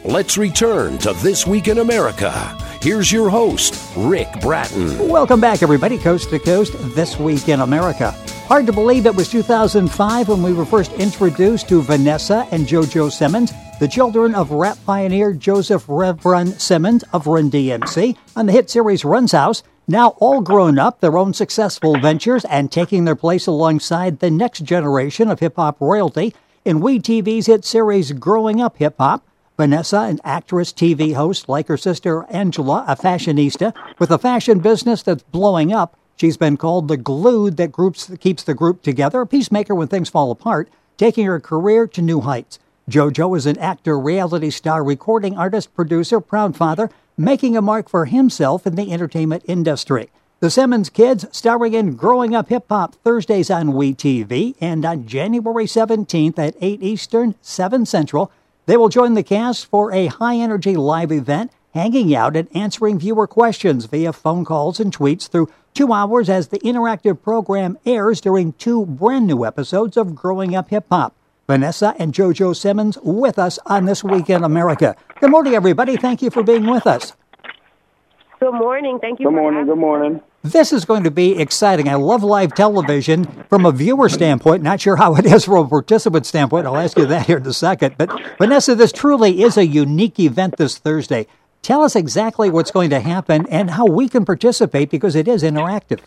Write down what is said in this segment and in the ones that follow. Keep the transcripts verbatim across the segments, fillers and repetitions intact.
Let's return to This Week in America. Here's your host, Rick Bratton. Welcome back, everybody, coast to coast, This Week in America. Hard to believe it was two thousand five when we were first introduced to Vanessa and JoJo Simmons, the children of rap pioneer Joseph Rev Run Simmons of Run D M C, on the hit series Run's House. Now all grown up, their own successful ventures, and taking their place alongside the next generation of hip-hop royalty in WeTV's hit series Growing Up Hip-Hop. Vanessa, an actress, T V host, like her sister Angela, a fashionista, with a fashion business that's blowing up. She's been called the glue that groups, keeps the group together, a peacemaker when things fall apart, taking her career to new heights. JoJo is an actor, reality star, recording artist, producer, proud father, making a mark for himself in the entertainment industry. The Simmons Kids, starring in Growing Up Hip-Hop, Thursdays on WeTV, and on January seventeenth at eight Eastern, seven Central, they will join the cast for a high-energy live event, hanging out and answering viewer questions via phone calls and tweets through two hours as the interactive program airs during two brand-new episodes of Growing Up Hip-Hop. Vanessa and JoJo Simmons with us on This Week in America. Good morning, everybody. Thank you for being with us. Good morning. Thank you. Good morning. Good morning. This is going to be exciting. I love live television from a viewer standpoint. Not sure how it is from a participant standpoint. I'll ask you that here in a second. But Vanessa, this truly is a unique event this Thursday. Tell us exactly what's going to happen and how we can participate, because it is interactive.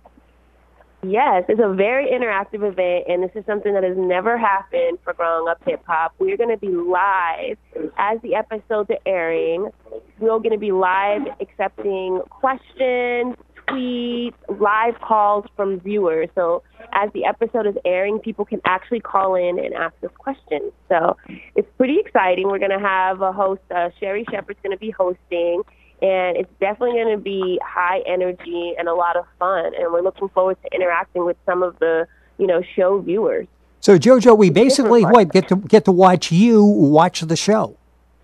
Yes, it's a very interactive event, and this is something that has never happened for Growing Up Hip Hop. We're going to be live as the episodes are airing. We're going to be live accepting questions, tweets, live calls from viewers. So as the episode is airing, people can actually call in and ask us questions. So it's pretty exciting. We're going to have a host, uh, Sherry Shepherd's going to be hosting. And it's definitely going to be high energy and a lot of fun. And we're looking forward to interacting with some of the, you know, show viewers. So, JoJo, we basically what, get to get to watch you watch the show.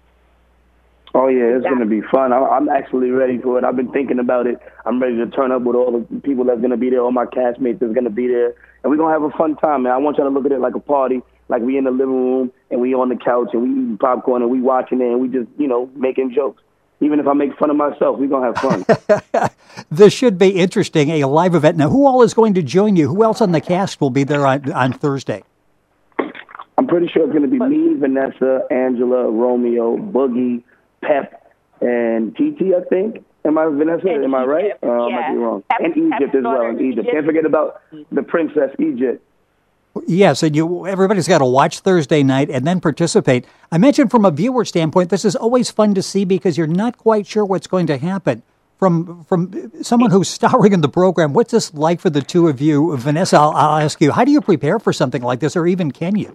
Oh, yeah, it's Yeah. going to be fun. I, I'm actually ready for it. I've been thinking about it. I'm ready to turn up with all the people that's going to be there, all my castmates that's going to be there. And we're going to have a fun time, man. I want y'all to look at it like a party, like we in the living room and we on the couch and we eating popcorn and we watching it and we just, you know, making jokes. Even if I make fun of myself, we're going to have fun. This should be interesting, a live event. Now, who all is going to join you? Who else on the cast will be there on, on Thursday? I'm pretty sure it's going to be me, Vanessa, Angela, Romeo, Boogie, Pep, and T T, I think. Am I, Vanessa? And Am I right? Egypt, Uh, I yeah. might be wrong. Pep- and Egypt Pep's as well, daughter in in Egypt. Egypt. Can't forget about the Princess Egypt. Yes, and you everybody's got to watch Thursday night and then participate. I mentioned from a viewer standpoint, this is always fun to see because you're not quite sure what's going to happen. From from someone who's starring in the program, what's this like for the two of you? Vanessa, I'll, I'll ask you, how do you prepare for something like this, or even can you?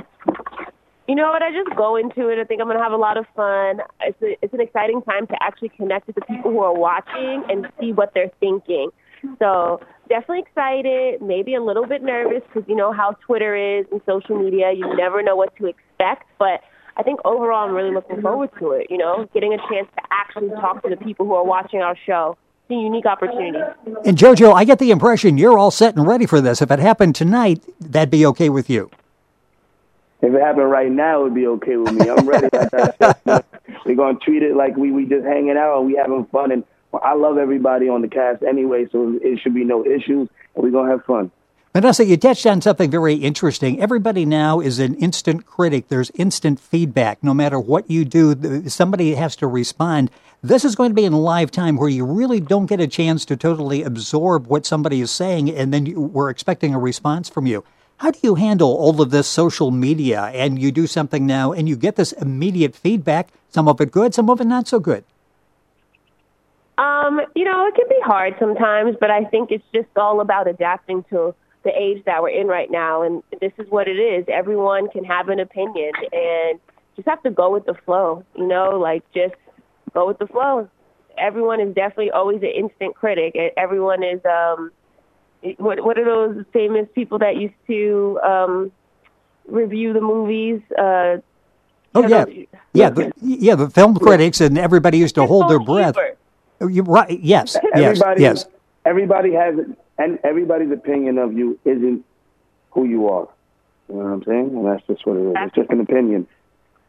You know what? I just go into it. I think I'm going to have a lot of fun. It's, a, it's an exciting time to actually connect with the people who are watching and see what they're thinking. So definitely excited, maybe a little bit nervous because you know how Twitter is and social media. You never know what to expect. But I think overall I'm really looking forward to it, you know, getting a chance to actually talk to the people who are watching our show. It's a unique opportunity. And JoJo, I get the impression you're all set and ready for this. If it happened tonight, that'd be okay with you. If it happened right now, it would be okay with me. I'm ready. Like that. We're going to treat it like we, we just hanging out and we having fun. And I love everybody on the cast anyway, so it should be no issues, and we're going to have fun. Vanessa, you touched on something very interesting. Everybody now is an instant critic. There's instant feedback. No matter what you do, somebody has to respond. This is going to be in live time where you really don't get a chance to totally absorb what somebody is saying, and then you, we're expecting a response from you. How do you handle all of this social media, and you do something now, and you get this immediate feedback, some of it good, some of it not so good? Um, you know, it can be hard sometimes, but I think it's just all about adapting to the age that we're in right now, and this is what it is. Everyone can have an opinion, and just have to go with the flow, you know, like just go with the flow. Everyone is definitely always an instant critic. Everyone is, um, what, what are those famous people that used to um, review the movies? Uh, oh, yeah. Yeah, the, yeah, the film critics, and everybody used to hold their breath. You're right. Yes. Everybody, yes. Yes. Everybody has, and everybody's opinion of you isn't who you are. You know what I'm saying? And that's just what it is. It's just an opinion.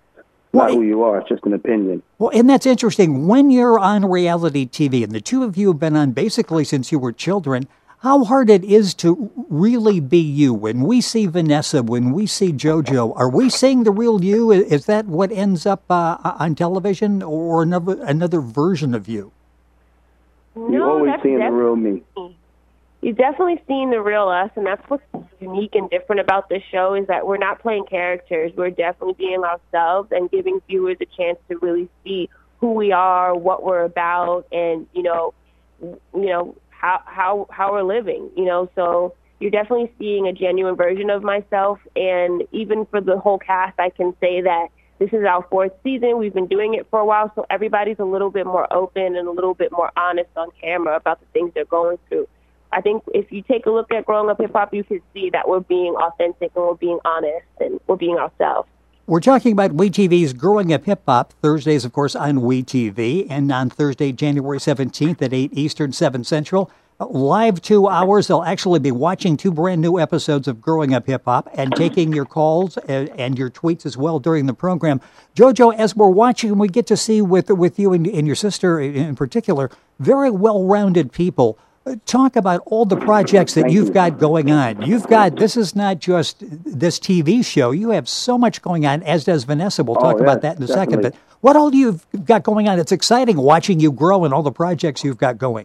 Well, not who you are. It's just an opinion. Well, and that's interesting. When you're on reality T V, and the two of you have been on basically since you were children, how hard it is to really be you. When we see Vanessa, when we see JoJo, are we seeing the real you? Is that what ends up uh, on television, or another another version of you? No, You're always that's seeing the real me. You've definitely seen the real us, and that's what's unique and different about this show is that we're not playing characters. We're definitely being ourselves and giving viewers a chance to really see who we are, what we're about, and, you know, you know, how how how we're living, you know. So you're definitely seeing a genuine version of myself, and even for the whole cast, I can say that this is our fourth season. We've been doing it for a while, so everybody's a little bit more open and a little bit more honest on camera about the things they're going through. I think if you take a look at Growing Up Hip Hop, you can see that we're being authentic and we're being honest and we're being ourselves. We're talking about WeTV's Growing Up Hip Hop, Thursdays, of course, on WeTV, and on Thursday, January seventeenth at eight Eastern, seven Central. Live two hours. They'll actually be watching two brand new episodes of Growing Up Hip Hop and taking your calls and, and your tweets as well during the program. JoJo, as we're watching, we get to see with, with you and, and your sister in particular, very well-rounded people. Talk about all the projects that you've got going on. You've got, this is not just this T V show. You have so much going on, as does Vanessa. We'll talk oh, yeah, about that in a definitely. second. But what all you've got going on? It's exciting watching you grow and all the projects you've got going.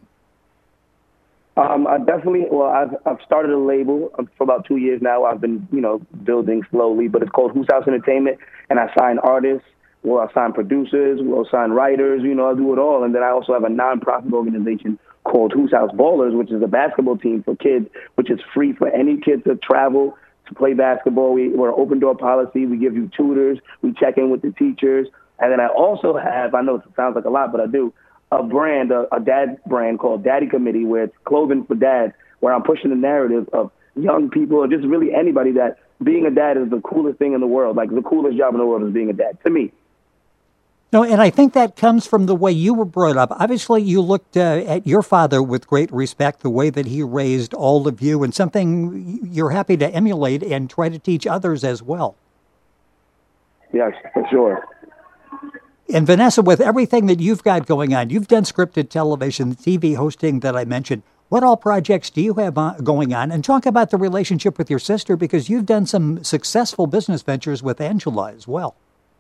Um, I definitely, well, I've, I've started a label for about two years now. I've been, you know, building slowly, but it's called Who's House Entertainment, and I sign artists, well, I sign producers, we'll sign writers, you know, I do it all. And then I also have a nonprofit organization called Who's House Ballers, which is a basketball team for kids, which is free for any kid to travel to play basketball. We, we're an open door policy. We give you tutors. We check in with the teachers. And then I also have, I know it sounds like a lot, but I do, a brand, a, a dad brand called Daddy Committee, where it's clothing for dads, where I'm pushing the narrative of young people or just really anybody that being a dad is the coolest thing in the world. Like the coolest job in the world is being a dad, to me. No, and I think that comes from the way you were brought up. Obviously, you looked uh, at your father with great respect, the way that he raised all of you, and something you're happy to emulate and try to teach others as well. Yes, for sure. And Vanessa, with everything that you've got going on, you've done scripted television, T V hosting that I mentioned. What all projects do you have uh, going on? And talk about the relationship with your sister, because you've done some successful business ventures with Angela as well.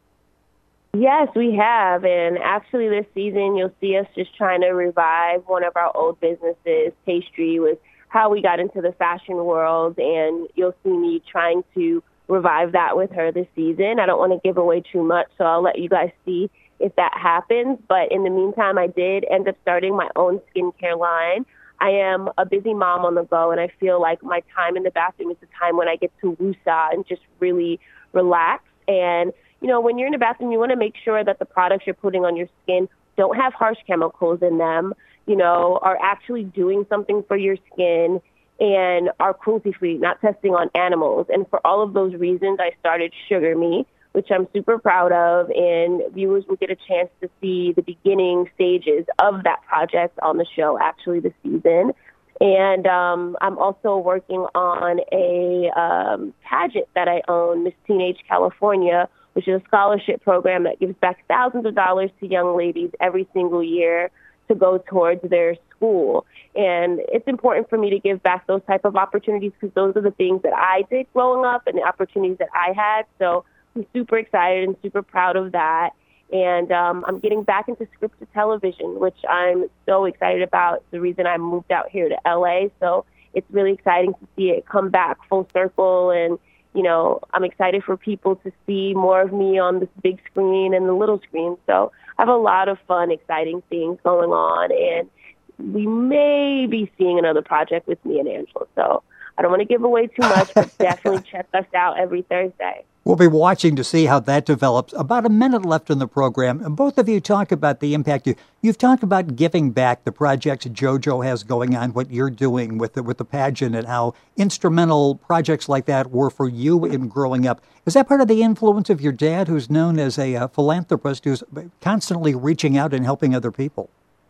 Yes, we have. And actually this season, you'll see us just trying to revive one of our old businesses. Pastry was how we got into the fashion world, and you'll see me trying to revive that with her this season. I don't want to give away too much, so I'll let you guys see if that happens. But in the meantime, I did end up starting my own skincare line. I am a busy mom on the go, and I feel like my time in the bathroom is the time when I get to woosah and just really relax. And you know, when you're in the bathroom, you want to make sure that the products you're putting on your skin don't have harsh chemicals in them, you know, are actually doing something for your skin and are cruelty-free, not testing on animals. And for all of those reasons, I started Sugar Me, which I'm super proud of, and viewers will get a chance to see the beginning stages of that project on the show, actually, this season. And um, I'm also working on a um, pageant that I own, Miss Teenage California, which is a scholarship program that gives back thousands of dollars to young ladies every single year to go towards their school. And it's important for me to give back those type of opportunities because those are the things that I did growing up and the opportunities that I had. So I'm super excited and super proud of that. And um, I'm getting back into scripted television, which I'm so excited about. It's the reason I moved out here to L A. So it's really exciting to see it come back full circle. And, you know, I'm excited for people to see more of me on this big screen and the little screen. So I have a lot of fun, exciting things going on. And we may be seeing another project with me and Angela. So I don't want to give away too much, but definitely check us out every Thursday. We'll be watching to see how that develops. About a minute left in the program. And both of you talk about the impact. You, you've talked about giving back, the projects JoJo has going on, what you're doing with the, with the pageant, and how instrumental projects like that were for you in growing up. Is that part of the influence of your dad, who's known as a uh, philanthropist, who's constantly reaching out and helping other people?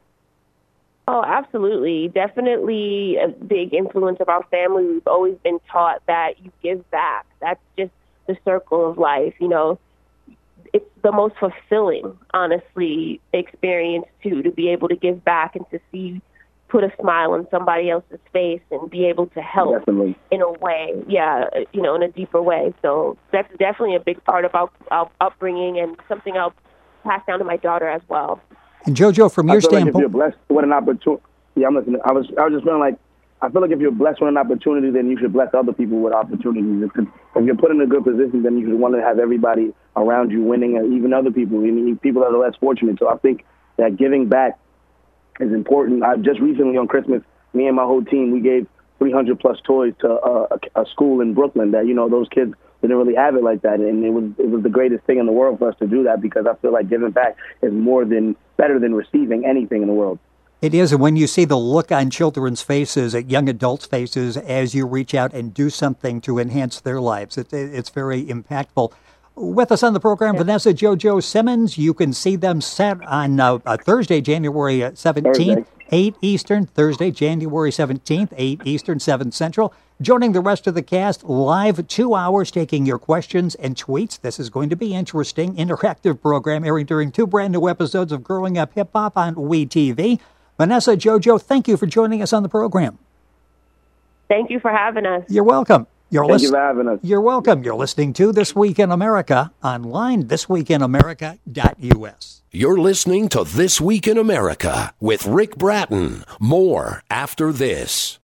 Oh, absolutely. Definitely a big influence of our family. We've always been taught that you give back. That's just the circle of life. You know, it's the most fulfilling, honestly, experience too, to be able to give back and to see, put a smile on somebody else's face and be able to help Definitely. in a way, yeah, you know, in a deeper way. So that's definitely a big part of our, our upbringing and something I'll pass down to my daughter as well. And JoJo, from your I feel like standpoint, if you're blessed with an opportunity, yeah, I'm listening. I was, I was just feeling like, I feel like if you're blessed with an opportunity, then you should bless other people with opportunities. If, if you're put in a good position, then you should want to have everybody around you winning, and even other people, I mean, people that are less fortunate. So I think that giving back is important. I just recently on Christmas, me and my whole team, we gave three hundred plus toys to uh, a, a school in Brooklyn that, you know, those kids didn't really have it like that. And it was it was the greatest thing in the world for us to do that, because I feel like giving back is more than, better than receiving anything in the world. it is, and when you see the look on children's faces, at young adults' faces, as you reach out and do something to enhance their lives, it, it, it's very impactful. With us on the program, Vanessa JoJo Simmons. You can see them set on uh, uh, Thursday, January seventeenth, Thursday. eight Eastern. Thursday, January seventeenth, eight Eastern, seven Central. Joining the rest of the cast live, two hours, taking your questions and tweets. This is going to be interesting. Interactive program airing during two brand new episodes of Growing Up Hip Hop on WE T V. Vanessa JoJo, thank you for joining us on the program. Thank you for having us. You're welcome. You're Thank listen- you for having us. You're welcome. You're listening to This Week in America online, this week in america dot u s. You're listening to This Week in America with Rick Bratton. More after this.